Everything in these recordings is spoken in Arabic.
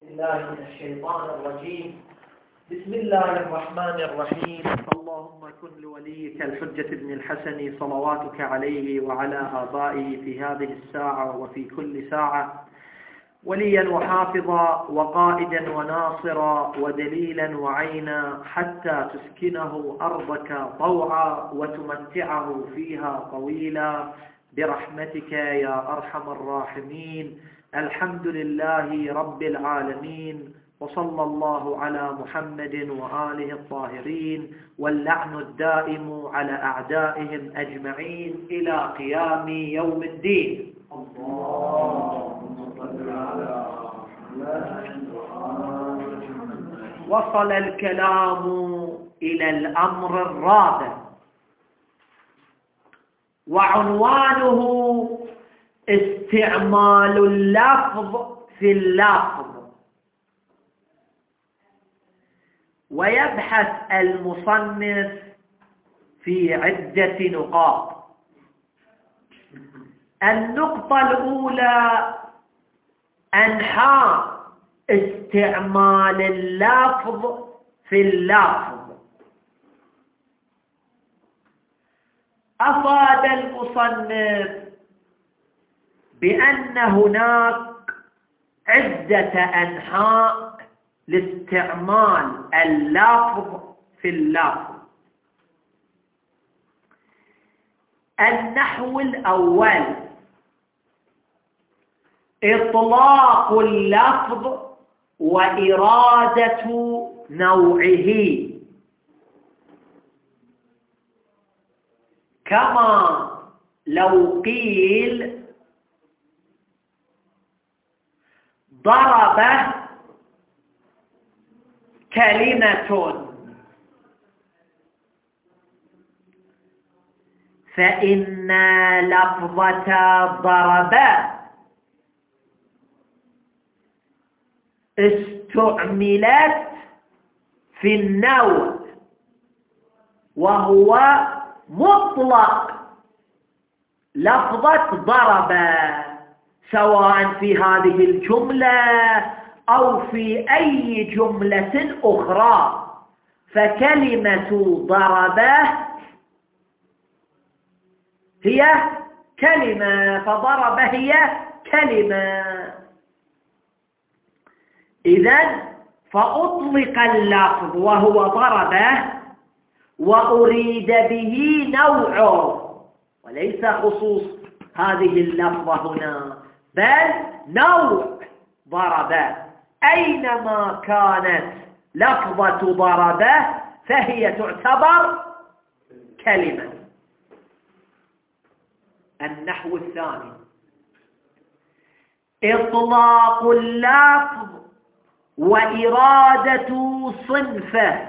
الله من الشيطان الرجيم. بسم الله الرحمن الرحيم. اللهم كن لوليك الحجة بن الحسن صلواتك عليه وعلى آبائه في هذه الساعة وفي كل ساعة وليا وحافظا وقائدا وناصرا ودليلا وعينا حتى تسكنه أرضك طوعا وتمتعه فيها طويلا برحمتك يا أرحم الراحمين. الحمد لله رب العالمين، وصلى الله على محمد وآله الطاهرين، واللعن الدائم على أعدائهم أجمعين إلى قيام يوم الدين. وصل الكلام إلى الأمر الرابع، وعنوانه استعمال اللفظ في اللفظ. ويبحث المصنف في عدة نقاط. النقطة الأولى أنحاء استعمال اللفظ في اللفظ. أفاد المصنف بأن هناك عدة أنحاء لاستعمال اللفظ في اللفظ. النحو الأول إطلاق اللفظ وإرادة نوعه، كما لو قيل ضرب كلمة، فإن لفظة ضرب استعملت في النوع، وهو مطلق لفظة ضرب، سواء في هذه الجملة أو في أي جملة أخرى. فكلمة ضربة هي كلمة، فضرب هي كلمة. إذن فأطلق اللفظ وهو ضربة وأريد به نوعه، وليس خصوص هذه اللفظة هنا، بل نوع ضربة. أينما كانت لفظة ضربة فهي تعتبر كلمة. النحو الثاني إطلاق اللفظ وإرادة صنفه،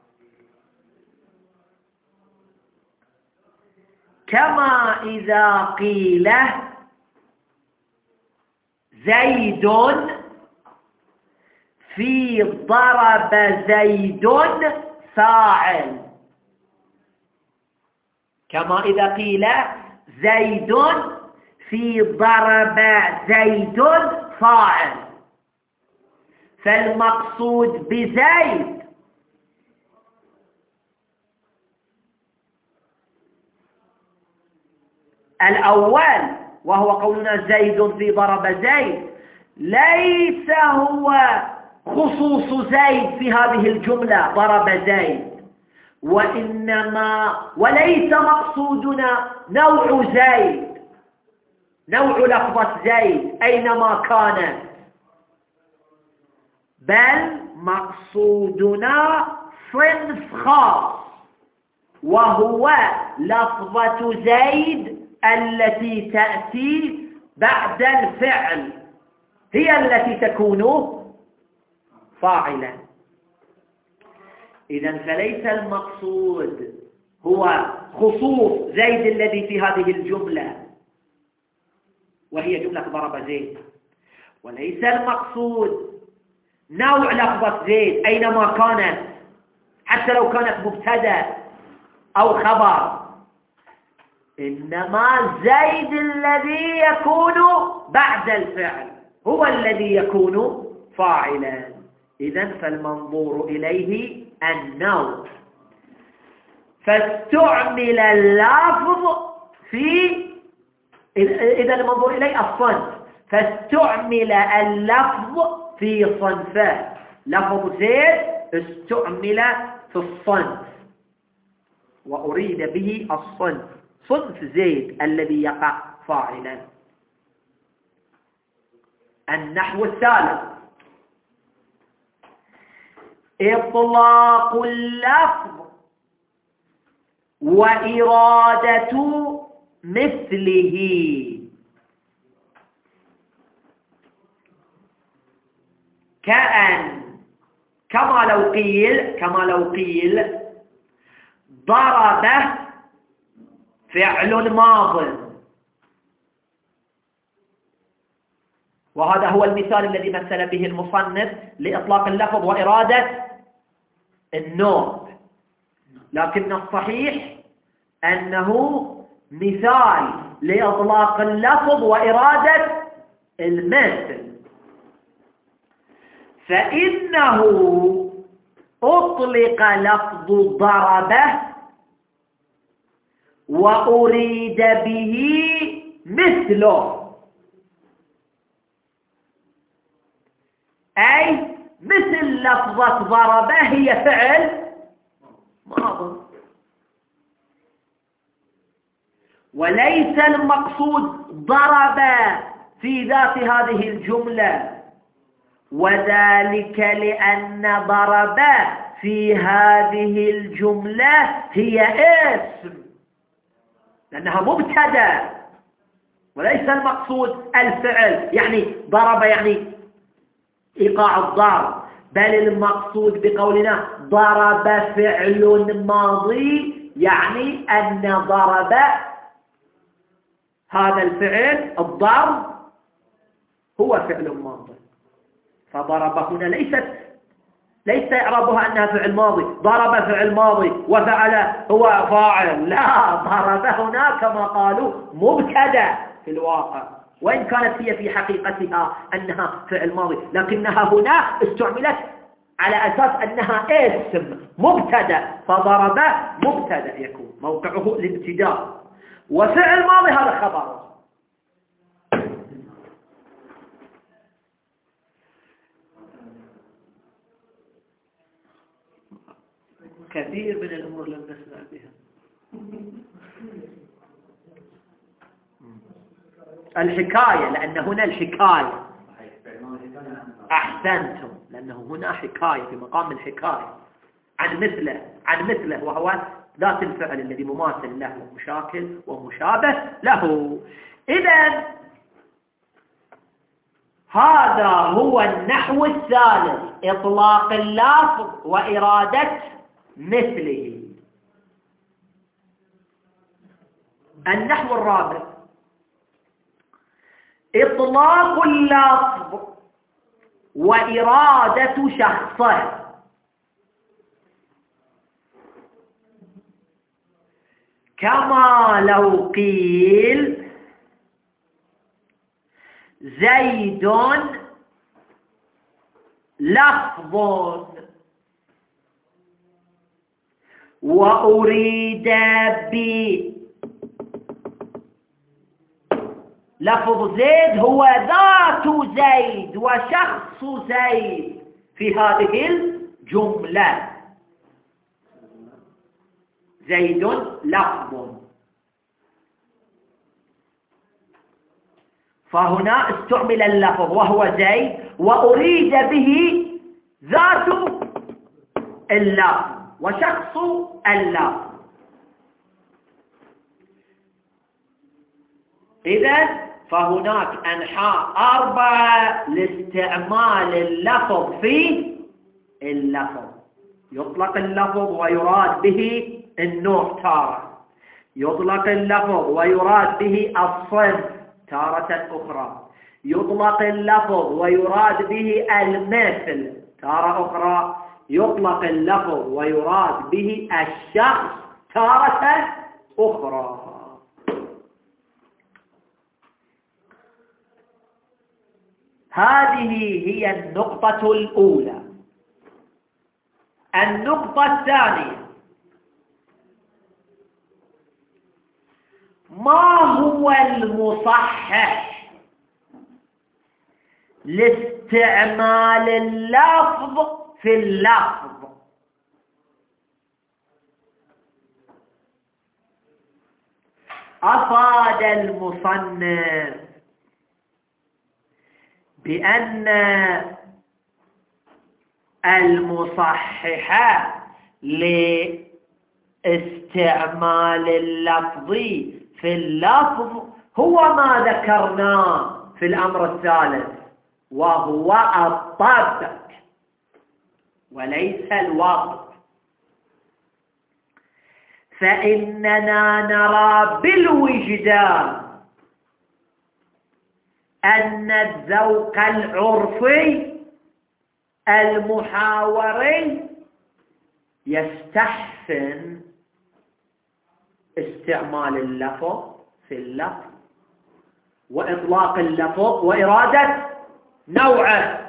كما إذا قيل زيد في ضرب زيد فاعل، كما إذا قيل زيد في ضرب زيد فاعل. فالمقصود بزيد الأول وهو قولنا زيد في ضرب زيد، ليس هو خصوص زيد في هذه الجملة ضرب زيد، وليس مقصودنا نوع زيد، نوع لفظة زيد أينما كانت، بل مقصودنا صنف خاص، وهو لفظة زيد التي تأتي بعد الفعل، هي التي تكون فاعلا. إذن فليس المقصود هو خصوص زيد الذي في هذه الجملة وهي جملة ضرب زيد، وليس المقصود نوع لفظة زيد أينما كانت، حتى لو كانت مبتدأ أو خبر، إنما زيد الذي يكون بعد الفعل هو الذي يكون فاعلا. إذن فالمنظور إليه النوع. فاستعمل اللفظ في إذا المنظور إليه الصنف، فاستعمل اللفظ في صنفه. لفظ زيد استعمل في الصنف وأريد به الصنف، صنف زيد الذي يقع فاعلا. النحو الثالث إطلاق اللفظ وإرادة مثله. كما لو قيل ضرب فعل ماض، وهذا هو المثال الذي مثل به المصنف لإطلاق اللفظ وإرادة النوع، لكن الصحيح أنه مثال لإطلاق اللفظ وإرادة المثل. فإنه أطلق لفظ ضربه وأريد به مثله، أي مثل لفظة ضربه هي فعل ماضي، وليس المقصود ضرب في ذات هذه الجملة، وذلك لأن ضرب في هذه الجملة هي اسم، لأنها مبتدأ، وليس المقصود الفعل، يعني ضرب يعني إيقاع الضرب، بل المقصود بقولنا ضرب فعل ماضي، يعني أن ضرب هذا الفعل الضرب هو فعل ماضي. فضرب هنا ليس إعرابها أنها فعل ماضي، ضرب فعل ماضي وفعل هو فاعل، لا، ضرب هنا كما قالوا مبتدأ في الواقع، وإن كانت هي في حقيقتها أنها فعل ماضي، لكنها هنا استعملت على أساس أنها اسم مبتدأ، فضرب مبتدأ يكون موقعه الابتداء، وفعل ماضي هذا خبر. كثير من الأمور لم نسمع بها. الحكاية، لأن هنا الحكاية أحسنتم، لأنه هنا حكاية في مقام الحكاية عن مثله وهو ذات الفعل الذي مماثل له ومشاكل ومشابه له. إذن هذا هو النحو الثالث، إطلاق اللفظ وإرادة مثله. النحو الرابع إطلاق اللفظ وإرادة شخصه. كما لو قيل زيد لفظ وأريد لفظ زيد هو ذات زيد وشخص زيد في هذه الجملة. زيد لفظ، فهنا استعمل اللفظ وهو زيد وأريد به ذات اللفظ وشخص اللفظ. إذن فهناك أنحاء 4 لاستعمال اللفظ في اللفظ. يطلق اللفظ ويراد به النوع تارة، يطلق اللفظ ويراد به الصنف تارة أخرى، يطلق اللفظ ويراد به المثل تارة أخرى، يطلق اللفظ ويراد به الشخص تارة أخرى. هذه هي النقطة الأولى. النقطة الثانية: ما هو المصحح لاستعمال اللفظ في اللفظ؟ أفاد المصنف بأن المصحح لاستعمال اللفظ في اللفظ هو ما ذكرناه في الأمر الثالث، وهو الطبع وليس الوقت. فإننا نرى بالوجدان أن الذوق العرفي المحاوري يستحسن استعمال اللفظ في اللفظ وإطلاق اللفظ وإرادة نوعه،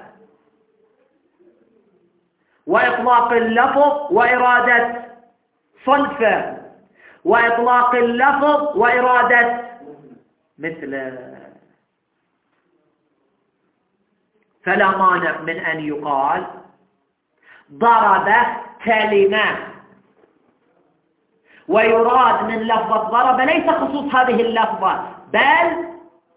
وإطلاق اللفظ وإرادة صنفه، وإطلاق اللفظ وإرادة مثله. فلا مانع من أن يقال ضرب كلمة، ويراد من لفظة ضرب ليس خصوص هذه اللفظة بل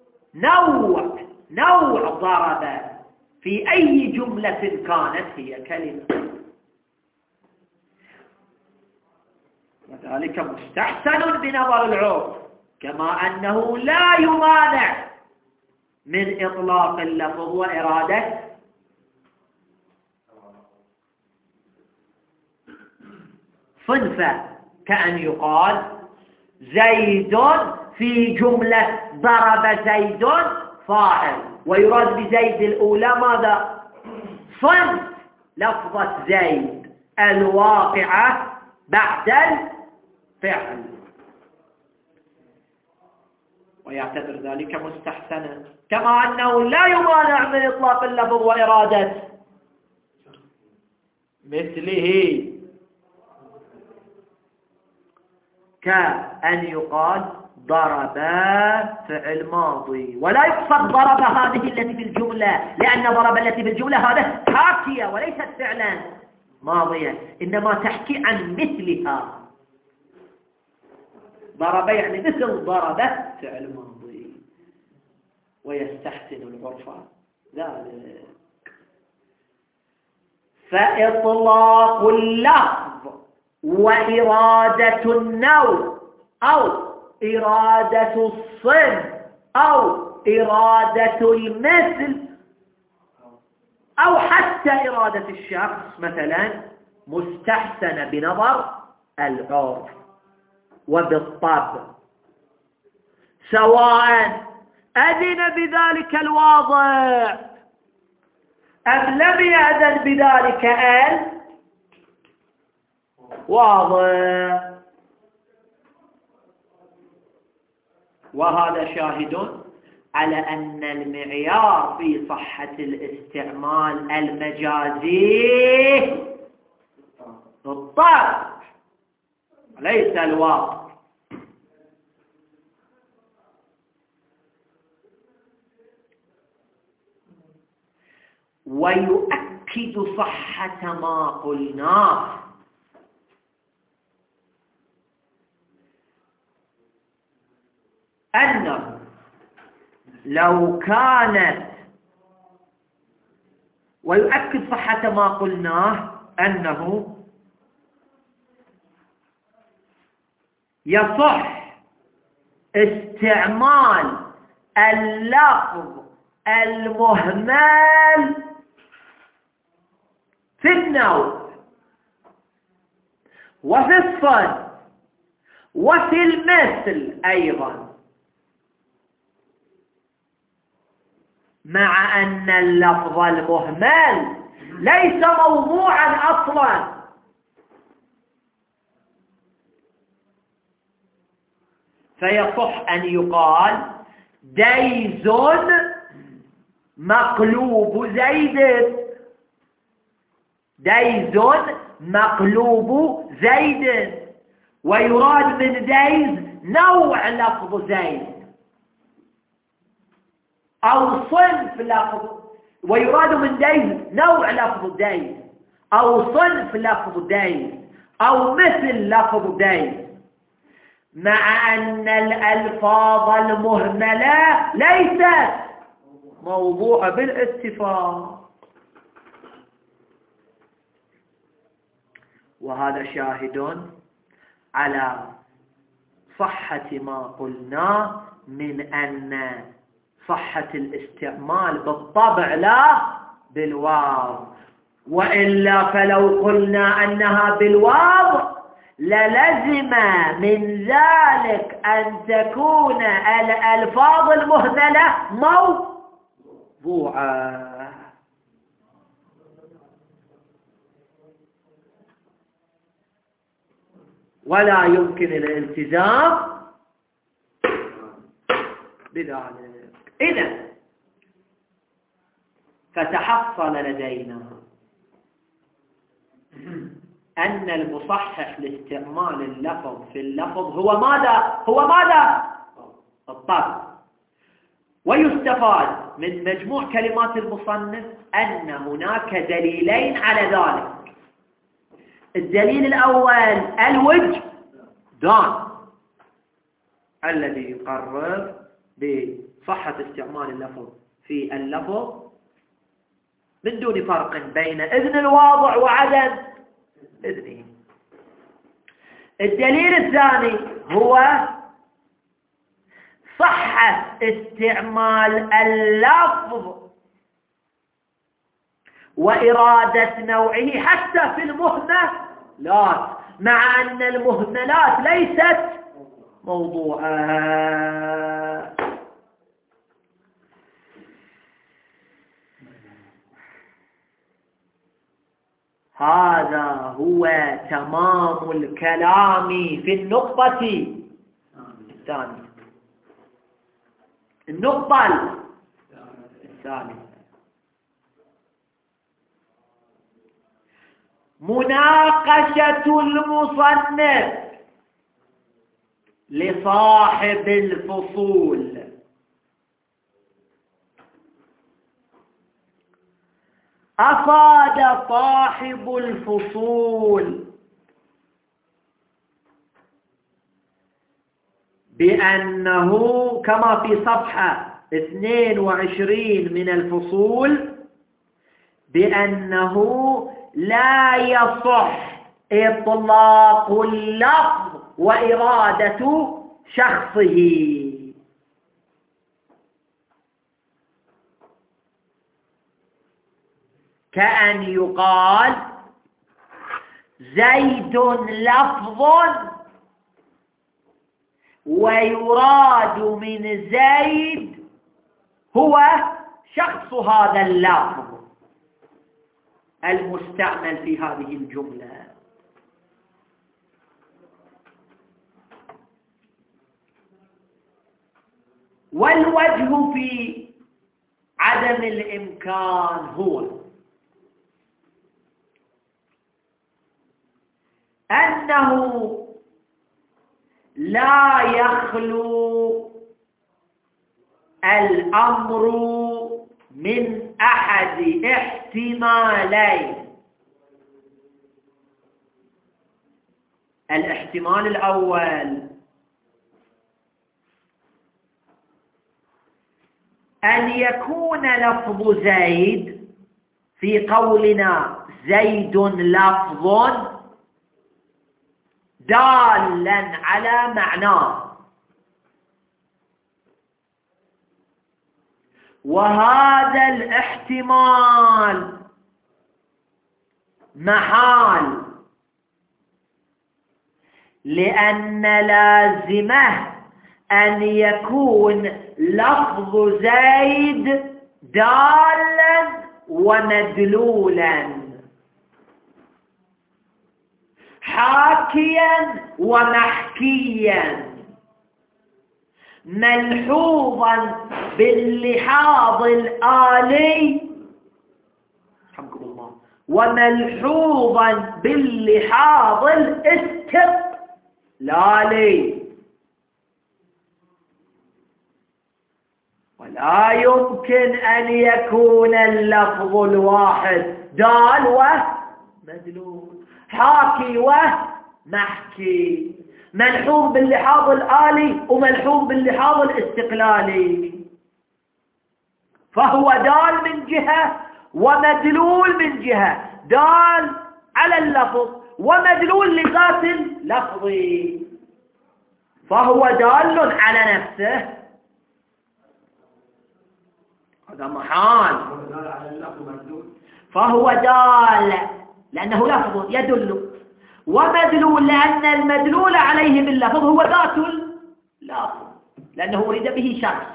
نوع ضرب في أي جملة كانت هي كلمة، وذلك مستحسن بنظر العرف، كما أنه لا يمانع من إطلاق اللفظ وإرادة صنفة، كأن يقال زيد في جملة ضرب زيد فاعل، ويراد بزيد الأولى ماذا؟ صنف لفظة زيد الواقعة بعد الفعل، ويعتبر ذلك مستحسنا، كما أنه لا يمانع من إطلاق اللفظ وإرادة مثله، كأن يقال ضرب فعل ماضي، ولا يقصد ضرب هذه التي في الجملة، لأن ضرب التي في الجملة هذا حاكية وليست فعلا ماضية، إنما تحكي عن مثلها. ضرب يعني مثل ضرب فعل ماضي، ويستحسن العرف ذلك. فإطلاق اللفظ وإرادة النوع أو إرادة الصنف أو إرادة المثل أو حتى إرادة الشخص مثلا مستحسن بنظر العرف وبالطبع، سواء أذن بذلك الواضع أم لم يأذن بذلك الواضع. وهذا شاهد على أن المعيار في صحة الاستعمال المجازي الطبع ليس الواقع. ويؤكد صحة ما قلناه أنه لو كانت، ويؤكد صحة ما قلناه أنه يصح استعمال اللفظ المهمل في النوع وفي الصنف وفي المثل أيضا، مع أن اللفظ المهمل ليس موضوعا أصلا، فيصح أن يقال ديز مقلوب زيد. ديز مقلوب زيد، ويراد من ديز نوع لفظ زيد أو صنف لفظ، ويراد من ديز نوع لفظ ديز أو صنف لفظ ديز أو مثل لفظ ديز، مع أن الألفاظ المهملة ليست موضوع بالاتفاق. وهذا شاهد على صحة ما قلنا من أن صحة الاستعمال بالطبع لا بالواو، وإلا فلو قلنا أنها بالواو للزم من ذلك أن تكون الألفاظ المهملة موضوعة. ولا يمكن الالتزام بذلك. إذن فتحصل لدينا أن المصحح لاستعمال اللفظ في اللفظ هو ماذا؟ الطبع. ويستفاد من مجموع كلمات المصنف أن هناك دليلين على ذلك. الدليل الأول الوجدان الذي يقرر بصحة استعمال اللفظ في اللفظ من دون فرق بين إذن الواضع وعدم إذنه. الدليل الثاني هو صحة استعمال اللفظ وإرادة نوعه حتى في المهملات، مع أن المهملات ليست موضوعا. هذا هو تمام الكلام في النقطة الثانية. النقطة الثانية مناقشة المصنف لصاحب الفصول أفاد صاحب الفصول بأنه كما في صفحة 22 من الفصول بأنه لا يصح إطلاق اللفظ وإرادة شخصه، كأن يقال زيد لفظ ويراد من زيد هو شخص هذا اللفظ المستعمل في هذه الجملة. والوجه في عدم الإمكان هو أنه لا يخلو الأمر من أحد احتمالين. الاحتمال الأول أن يكون لفظ زيد في قولنا زيد لفظ دالا على معناه، وهذا الاحتمال محال، لأن لازمه أن يكون لفظ زيد دالا ومدلولا، حاكيا ومحكيا، ملحوظا باللحاظ الآلي رحمكم الله وملحوظا باللحاظ الاستقلالي، ولا يمكن أن يكون اللفظ الواحد دال ومدلول، حاكي ومحكي، ملحوظ باللحاظ الآلي وملحوظ باللحاظ الاستقلالي، فهو دال من جهة ومدلول من جهة، دال على اللفظ ومدلول لذات اللفظ، فهو دال على نفسه، هذا محال. فهو دال لأنه لفظ يدل، ومدلول لأن المدلول عليه باللفظ هو ذات اللفظ لأنه أريد به شخص،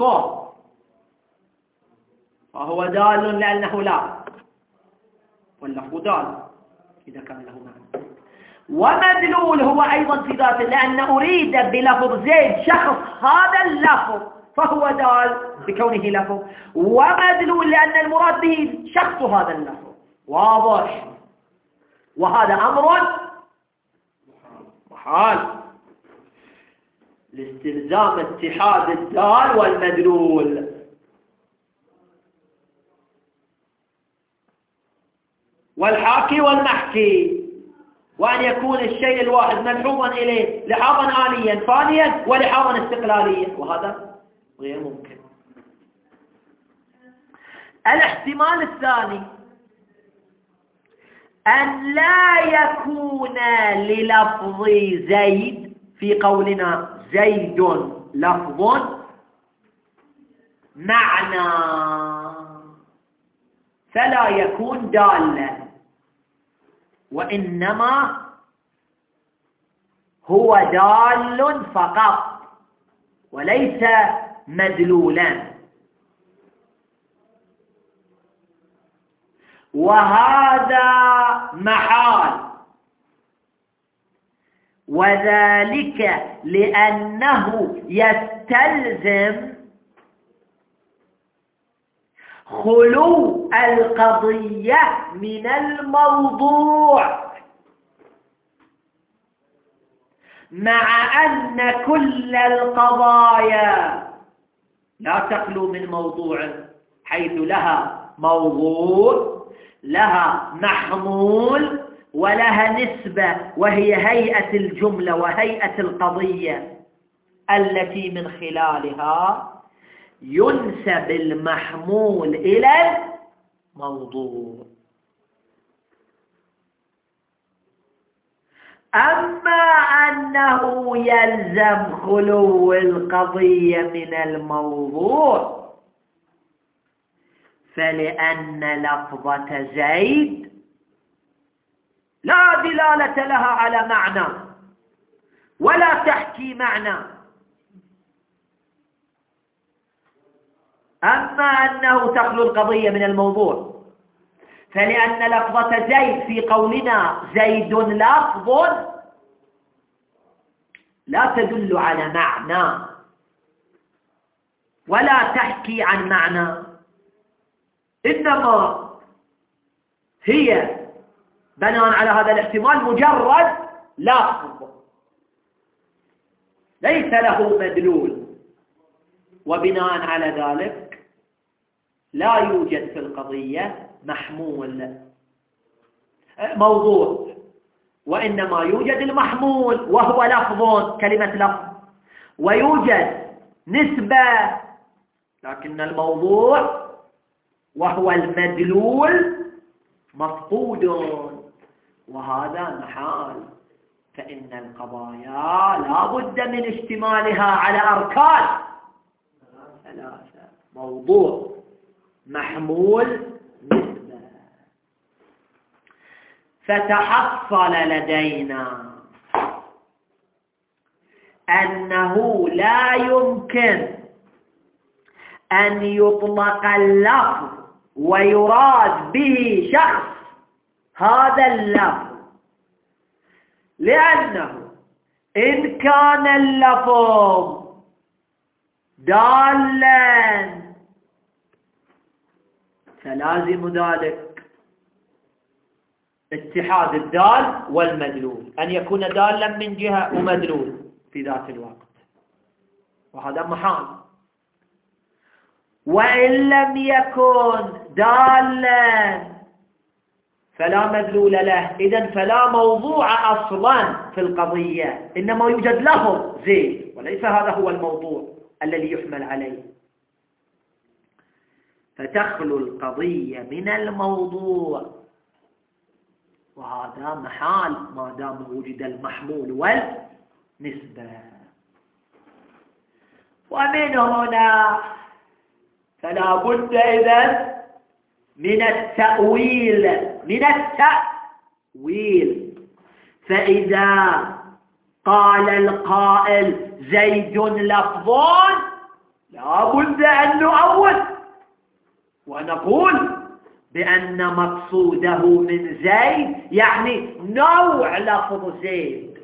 فهو دال لأنه لا، واللفظ دال إذا كان له معنى، ومدلول هو أيضا في ذاته لأن أريد بلفظ زيد شخص هذا اللفظ، فهو دال بكونه لفظ، ومدلول لأن المراد به شخص هذا اللفظ. واضح؟ وهذا أمر محال لاستلزام اتحاد الدال والمدلول. والحاكي والمحكي، وأن يكون الشيء الواحد ملحوظا إليه لحاظا آليا ثانيا ولحاظا استقلاليا، وهذا غير ممكن. الاحتمال الثاني أن لا يكون للفظ زيد في قولنا زيد لفظ معنى فلا يكون دالا، وإنما هو دال فقط وليس مدلولا، وهذا محال، وذلك لأنه يستلزم خلو القضية من الموضوع، مع أن كل القضايا لا تخلو من موضوع، حيث لها موضوع، لها محمول، ولها نسبة وهي هيئة الجملة وهيئة القضية التي من خلالها ينسب المحمول إلى الموضوع. أما أنه يلزم خلو القضية من الموضوع فلأن لفظة زيد لا دلالة لها على معنى ولا تحكي معنى. أما أنه تخلو القضية من الموضوع فلأن لفظة زيد في قولنا زيد لفظ لا تدل على معنى ولا تحكي عن معنى، إنما هي بناء على هذا الاحتمال مجرد لفظ ليس له مدلول، وبناء على ذلك لا يوجد في القضية محمول موضوع، وإنما يوجد المحمول وهو لفظ، كلمة لفظ، ويوجد نسبة، لكن الموضوع وهو المدلول مفقود، وهذا محال. فإن القضايا لا بد من اشتمالها على أركان ثلاثة: موضوع، محمول، نسبة. فتحصل لدينا أنه لا يمكن أن يطلق اللفظ ويراد به شخص هذا اللفظ، لأنه إن كان اللفظ دالا، فلازم ذلك اتحاد الدال والمدلول، أن يكون دالا من جهة ومدلول في ذات الوقت، وهذا محال. وإن لم يكن دالا فلا مدلول له، إذن فلا موضوع أصلا في القضية، إنما يوجد لفظ زيد وليس هذا هو الموضوع الذي يحمل عليه، فتخلو القضية من الموضوع، وهذا محال ما دام وجد المحمول والنسبة. ومن هنا فلا بد إذن من التأويل، فإذا قال القائل زيد لفظ لا بد أن نؤول ونقول بأن مقصوده من زيد يعني نوع لفظ زيد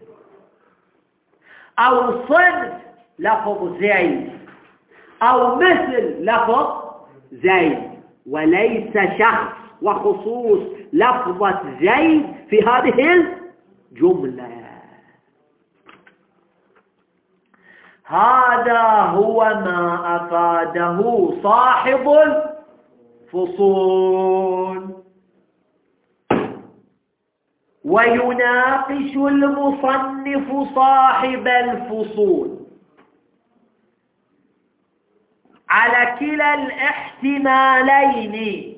أو صنف لفظ زيد أو مثل لفظ زيد، وليس شخص وخصوص لفظة زيد في هذه الجملة. هذا هو ما أفاده صاحب الفصول. ويناقش المصنف صاحب الفصول على كلا الاحتمالين،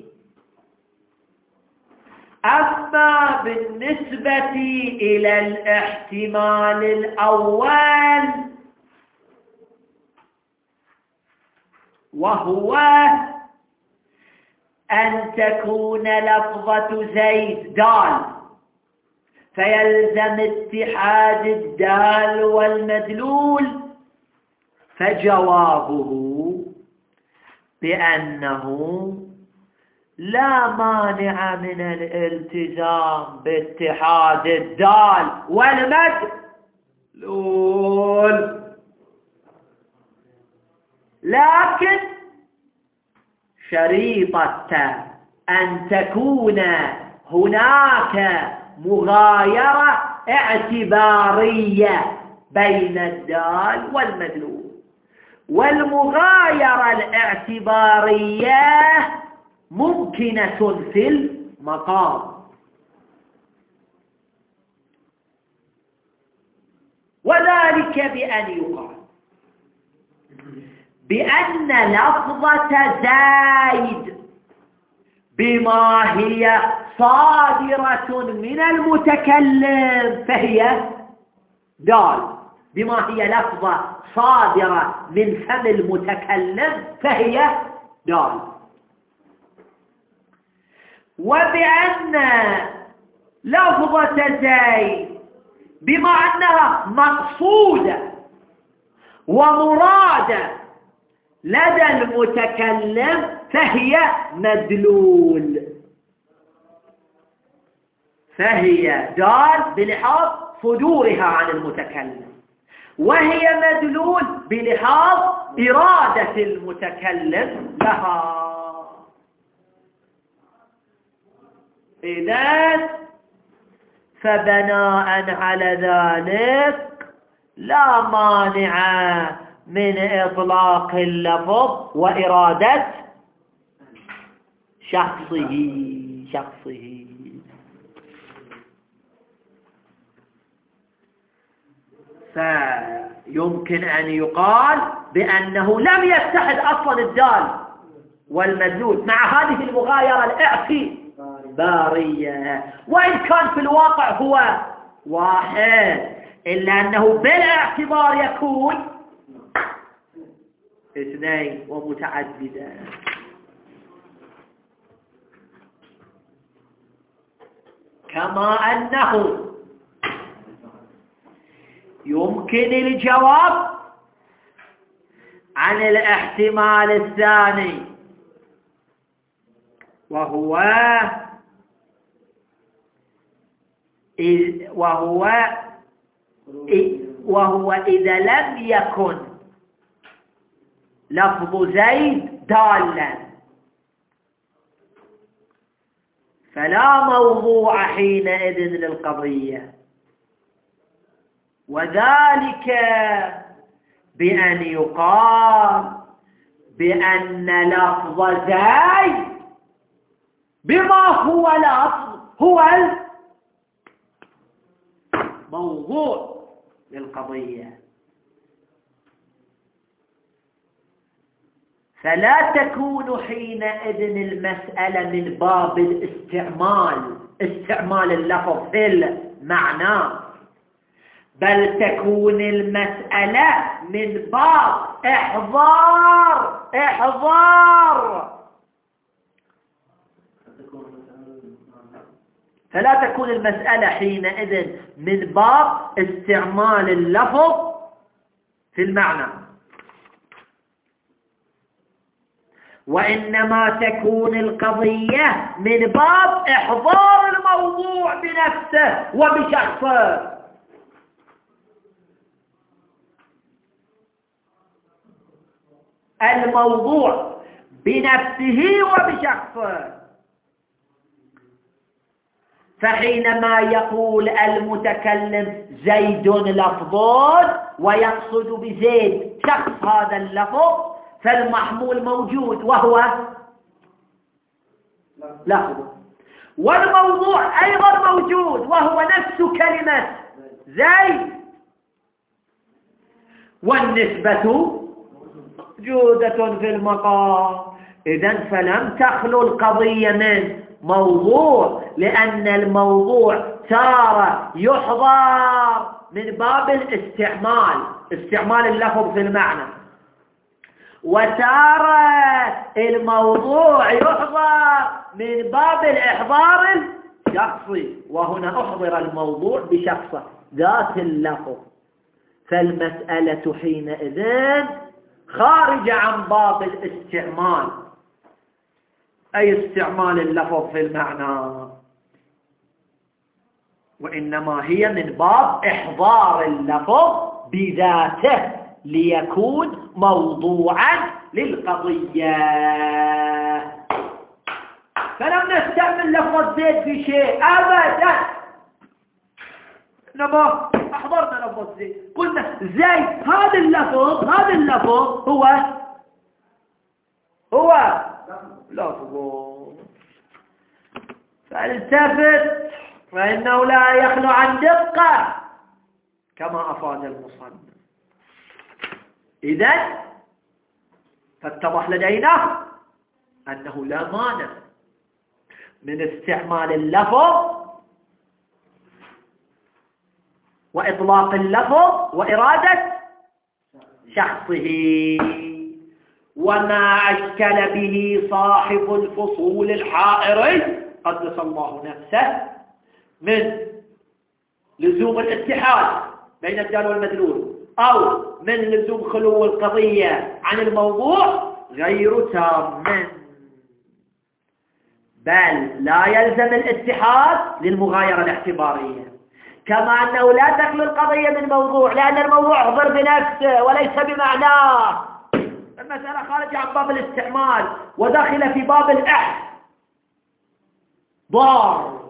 أما بالنسبة إلى الاحتمال الأول وهو أن تكون لفظة زيد دال فيلزم اتحاد الدال والمدلول، فجوابه بأنه لا مانع من الالتزام باتحاد الدال والمدلول، لكن شريطة أن تكون هناك مغايرة اعتبارية بين الدال والمدلول، والمغايرة الاعتبارية ممكنة في المقام، وذلك بأن يقال بأن لفظة زايد بما هي صادرة من المتكلم فهي دال، بما هي لفظة صادرة من فم المتكلم فهي دال، وبأن لفظة زيد بما أنها مقصودة ومرادة لدى المتكلم فهي مدلول، فهي دال بلحاظ صدورها عن المتكلم، وهي مدلول بلحاظ إرادة المتكلم لها. إذن فبناء على ذلك لا مانع من إطلاق اللفظ وإرادة شخصه. فيمكن أن يقال بأنه لم يتحد أصلا الدال والمدلول مع هذه المغايرة الاعتبارية، وإن كان في الواقع هو واحد، إلا أنه بالاعتبار يكون اثنين ومتعددا. كما أنه يمكن الجواب عن الاحتمال الثاني وهو إذا لم يكن لفظ زيد دالا، فلا موضوع حينئذ للقضية، وذلك بأن يقال بأن لفظ زيد بما هو لفظ هو الموضوع للقضية، فلا تكون حينئذ المسألة من باب استعمال اللفظ في المعنى، بل تكون المسألة من باب إحضار فلا تكون المسألة حينئذ من باب استعمال اللفظ في المعنى، وإنما تكون القضية من باب إحضار الموضوع بنفسه وبشخصه. الموضوع بنفسه وبشخصه. فحينما يقول المتكلم زيد لفظ ويقصد بزيد شخص هذا اللفظ، فالمحمول موجود وهو لفظ، والموضوع أيضا موجود وهو نفس كلمة زيد، والنسبة موجودة في المقام. إذن فلم تخلو القضية من موضوع، لأن الموضوع تارة يحضر من باب استعمال اللفظ في المعنى، وتارة الموضوع يحضر من باب الإحضار الشخصي، وهنا أحضر الموضوع بشخصه ذات اللفظ، فالمسألة حينئذ خارجة عن باب الاستعمال، أي استعمال اللفظ في المعنى، وإنما هي من باب إحضار اللفظ بذاته ليكون موضوعا للقضية. فلم نستعمل لفظ زيد في شيء أبدا، إنما أحضرنا لفظ زيد، قلنا زيد هذا اللفظ هو لفظ، فالتفت فإنه لا يخلو عن دقة كما أفاد المصنف. إذن فاتضح لدينا أنه لا مانع من استعمال اللفظ وإطلاق اللفظ وإرادة شخصه، وما أشكل به صاحب الفصول الحائري قدس الله نفسه من لزوم الاتحاد بين الدال والمدلول أو من لزوم خلو القضية عن الموضوع غير تام، بل لا يلزم الاتحاد للمغايرة الاعتبارية، كما أنه لا تخلو القضية من موضوع، لأن الموضوع يحضر بنفسه وليس بمعناه. المسألة خارجة عن باب الاستعمال وداخلة في باب الإحضار.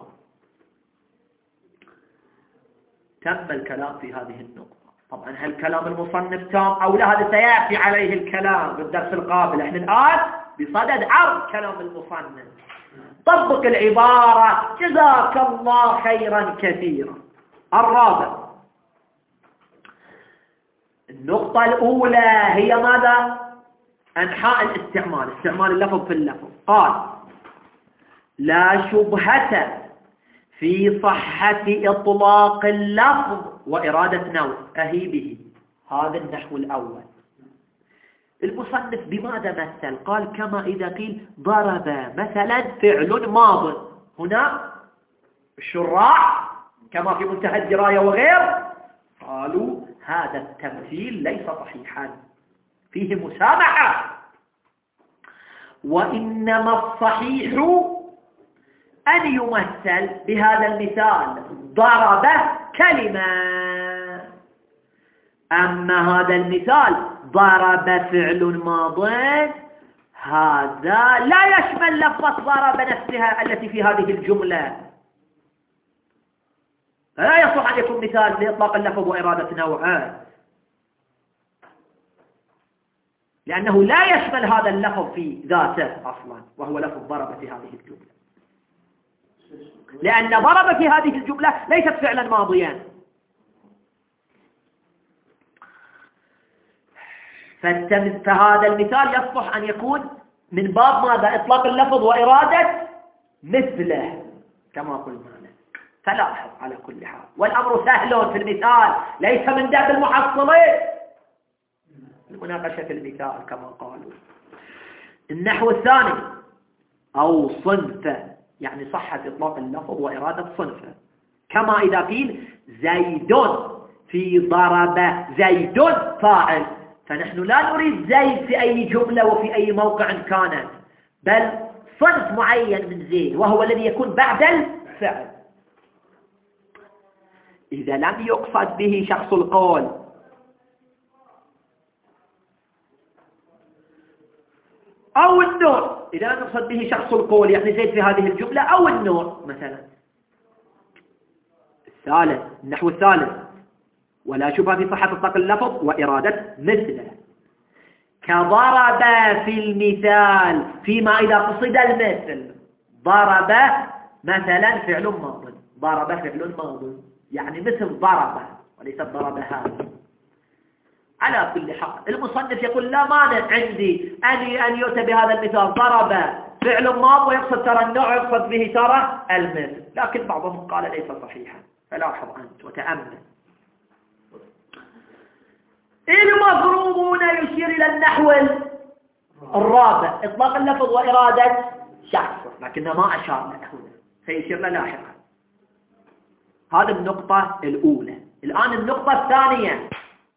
تم الكلام في هذه النقطة. طبعا هل كلام المصنف تام أو لا؟ هذا سيأتي عليه الكلام بالدرس القابل. احنا الآن بصدد عرض كلام المصنف. طبق العبارة، جزاك الله خيرا كثيرا. الرابع، النقطة الأولى هي ماذا؟ أنحاء الاستعمال، استعمال اللفظ في اللفظ. قال لا شبهة في صحة إطلاق اللفظ وإرادة نوع أهي به. هذا النحو الأول. المصنف بماذا مثل؟ قال كما إذا قيل ضرب مثلا فعل ماض. هنا الشراح كما في منتهى الدراية وغير قالوا هذا التمثيل ليس صحيحا، فيه مسامحة، وإنما الصحيح أن يمثل بهذا المثال ضرب كلمة، أما هذا المثال ضرب فعل ماض، هذا لا يشمل لفظة ضرب نفسها التي في هذه الجملة، لا يصح أن يكون مثال لإطلاق اللفظ وإرادة نوعه، لأنه لا يشمل هذا اللفظ في ذاته أصلا، وهو لفظ ضرب في هذه الجملة، لأن ضرب في هذه الجملة ليست فعلا ماضيا. فهذا المثال يصلح أن يكون من باب ماذا؟ إطلاق اللفظ وإرادة مثله كما قلنا لك. فلاحظ على كل حال، والأمر سهل في المثال، ليس من باب المحصلين المناقشة في المثال كما قالوا. النحو الثاني أو صنفة، يعني صحة إطلاق اللفظ وإرادة صنفة، كما إذا قيل زيد في ضرب زيد فاعل، فنحن لا نريد زيد في أي جملة وفي أي موقع كانت، بل صنف معين من زيد وهو الذي يكون بعد الفعل. إذا لم يقصد به شخص القول أو النوع، إذا لم يقصد به شخص القول يعني زيد في هذه الجملة أو النوع مثلا. الثالث، النحو الثالث، ولا شبهة في صحة إطلاق اللفظ وإرادة مثله، كضرب في المثال فيما إذا قصد المثل. ضرب مثلا فعل ماض، ضرب فعل ماض يعني مثل ضرب وليس ضرب هذا. على كل حال المصنف يقول لا مانع عندي أن يؤتى بهذا المثال ضرب فعل ماض ويقصد ترى النوع ويقصد به ترى المثل، لكن بعضهم قال ليس صحيحا. فلاحظ أنت وتأمل. المضروبون يشير إلى النحو الرابع، إطلاق اللفظ وإرادة شخص، لكنه ما أشار له هنا، سيشير له لاحقا. هذا النقطة الأولى. الآن النقطة الثانية،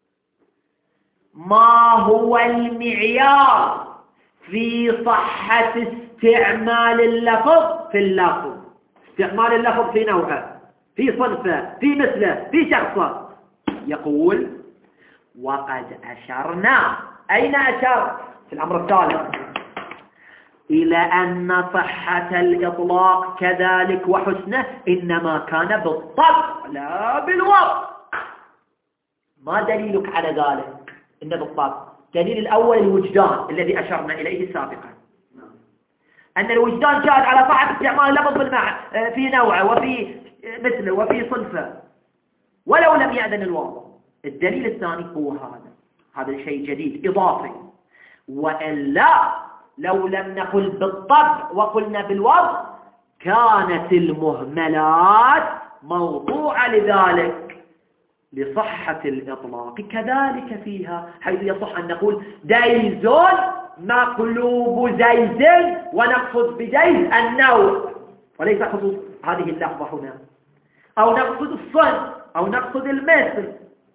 ما هو المعيار في صحة استعمال اللفظ في اللفظ؟ استعمال اللفظ في نوعه، في صنفه، في مثله، في شخصه. يقول وقد أشرنا. أين أشر؟ في الأمر الثالث، إلى أن صحة الإطلاق كذلك وحسنه إنما كان بالطبع لا بالوضع. ما دليلك على ذلك؟ إن بالطبع. دليل الأول الوجدان الذي أشرنا إليه سابقا، أن الوجدان شاهد على صحة استعمال اللفظ في نوعه وفي مثله وفي صنفه ولو لم يأذن الوضع. الدليل الثاني هو هذا الشيء جديد إضافي، وإلا لو لم نقل بالطبع وقلنا بالوضع كانت المهملات موضوعة لذلك لصحة الإطلاق كذلك فيها، حيث يصح أن نقول ديز مقلوب زيد ونقصد بزيد النوع وليس خصوص هذه اللفظة هنا، أو نقصد الصنف أو نقصد المثل،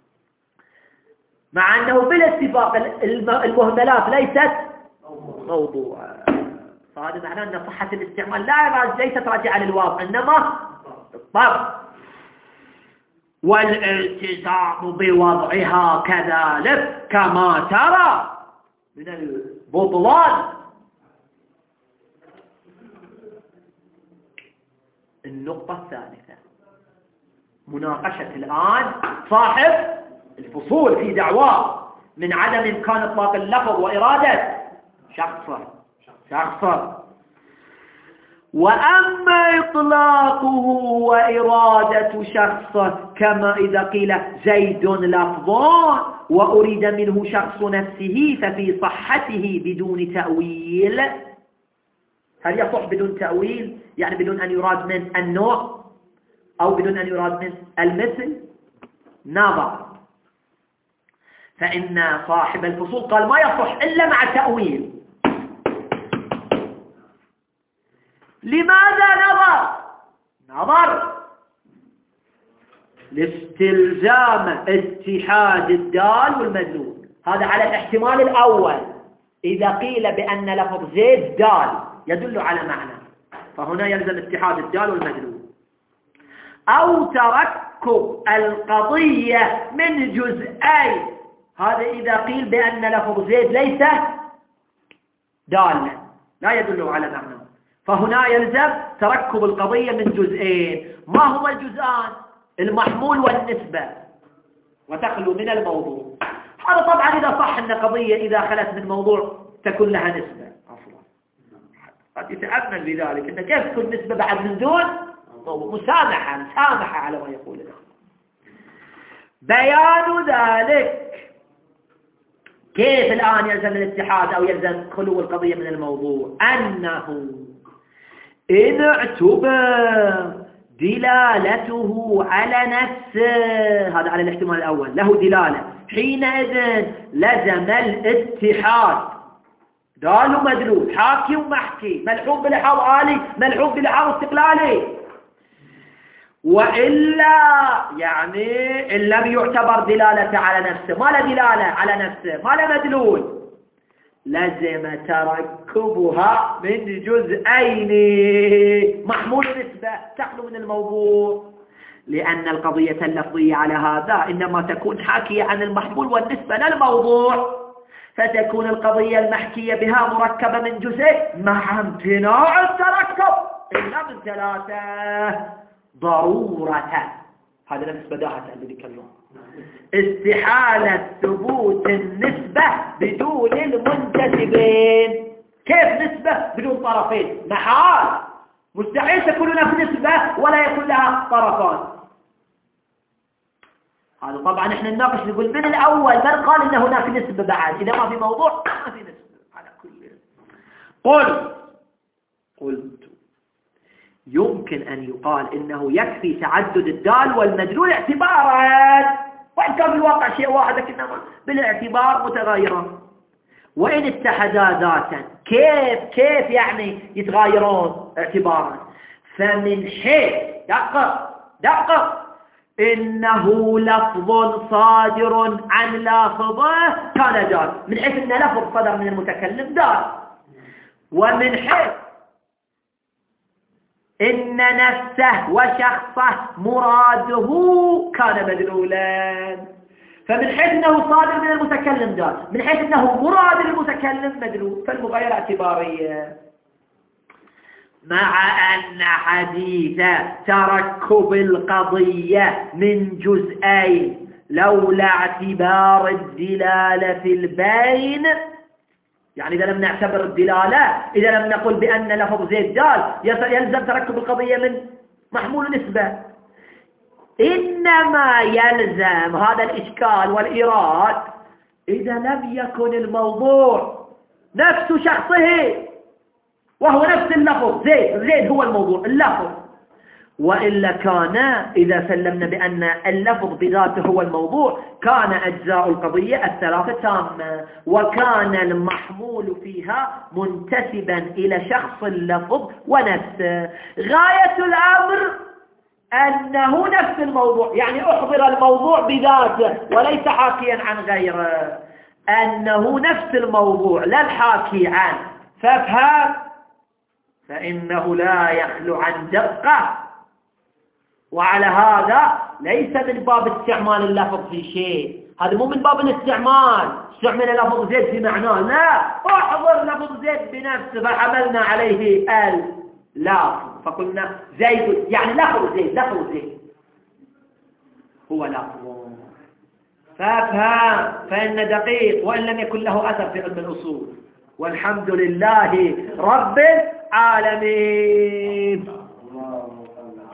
مع أنه بالاتفاق المهملات ليست موضوعة. فهذا معناه أن صحة الاستعمال ليست راجعة للواضع إنما الطبع، والالتزام بوضعها كذلك كما ترى من البطلان. النقطة الثالثة، مناقشة الآن صاحب الفصول في دعواه من عدم إمكان إطلاق اللفظ وإرادة شخصه. وأما إطلاقه وإرادة شخصه كما إذا قيل زيد لفظان وأريد منه شخص نفسه ففي صحته بدون تأويل. هل يصح بدون تأويل؟ يعني بدون أن يراد من النوع أو بدون أن يراد من المثل؟ نظر. فإن صاحب الفصول قال ما يصح إلا مع تأويل. لماذا نظر لاستلزام اتحاد الدال والمدلول. هذا على الاحتمال الأول، إذا قيل بأن لفظ زيد دال يدل على معنى، فهنا يلزم اتحاد الدال والمدلول. أو ترك تركب القضية من جزئين. هذا إذا قيل بأن لفظ زيد ليس دالا لا يدل على معنى، فهنا يلزم تركب القضية من جزئين. ما هما الجزءان؟ المحمول والنسبة، وتخلو من الموضوع. هذا طبعا إذا صح أن قضية إذا خلت من موضوع تكون لها نسبة أصلا. قد يتأمل بذلك أن كيف تكون نسبة بعد من دون موضوع. مسامحة على ما يقول له. بيان ذلك كيف الآن يلزم الاتحاد أو يلزم خلو القضية من الموضوع؟ أنه إن اعتبر دلالته على نفسه، هذا على الاحتمال الأول، له دلالة، حينئذ لزم الاتحاد. دال ومدلول، حاكي ومحكي، ملحوظ بلحاظ آلي، ملحوظ بلحاظ استقلالي. وإلا يعني إن لم يعتبر دلالة على نفسه، ما له دلالة على نفسه، ما له مدلول، لزم تركبها من جزئين محمول نسبة تخلو من الموضوع، لأن القضية اللفظية على هذا إنما تكون حاكية عن المحمول والنسبة لا الموضوع، فتكون القضية المحكية بها مركبة من جزئين مع امتناع التركب إلا من ثلاثة ضرورة. هذا نفس بداهة الذي كلمه استحالة ثبوت النسبة بدون المنتسبين. كيف نسبة بدون طرفين؟ محال، مستحيل تكون هناك نسبة ولا يكون لها طرفان. هذا طبعا احنا نناقش نقول من الأول من قال إن هناك نسبة بعد، إذا ما في موضوع ما في نسبة على كل. قلت يمكن أن يقال إنه يكفي تعدد الدال والمدلول اعتبارا، وإن كان بالواقع شيء واحد لكنه بالاعتبار متغايران. وإن اتحدا ذاتا كيف يعني يتغايرون اعتبارا؟ فمن حيث دقق إنه لفظ صادر عن لافظه كان دال، من حيث إن لفظ صدر من المتكلم دال، ومن حيث إن نفسه وشخصه مراده كان مدلولا. فمن حيث أنه صادر من المتكلم دال، من حيث أنه مراد المتكلم مدلول، فالمغايرة اعتبارية. مع أن حديث تركب القضية من جزئين لولا اعتبار الدلالة في البين، يعني إذا لم نعتبر الدلالة، إذا لم نقل بأن لفظ زيد دال يلزم تركب القضية من محمول نسبة، إنما يلزم هذا الإشكال والإيراد إذا لم يكن الموضوع نفس شخصه وهو نفس اللفظ. زيد هو الموضوع اللفظ، وإلا كان إذا سلمنا بأن اللفظ بذاته هو الموضوع كان أجزاء القضية الثلاثة تامة، وكان المحمول فيها منتسبا إلى شخص اللفظ ونفسه. غاية الأمر أنه نفس الموضوع، يعني أحضر الموضوع بذاته وليس حاكيا عن غيره، أنه نفس الموضوع لا الحاكي عنه. فافهم، فإنه لا يخلو عن دقة، وعلى هذا ليس من باب استعمال اللفظ في شيء، هذا مو من باب الاستعمال، استعمل لفظ زيد في معناه، لا، احضر لفظ زيد بنفسه فحملنا عليه اللفظ فقلنا زيد، يعني لفظ زيد هو لفظ. فافهم، فإن دقيق وإن لم يكن له أثر في علم الأصول. والحمد لله رب العالمين.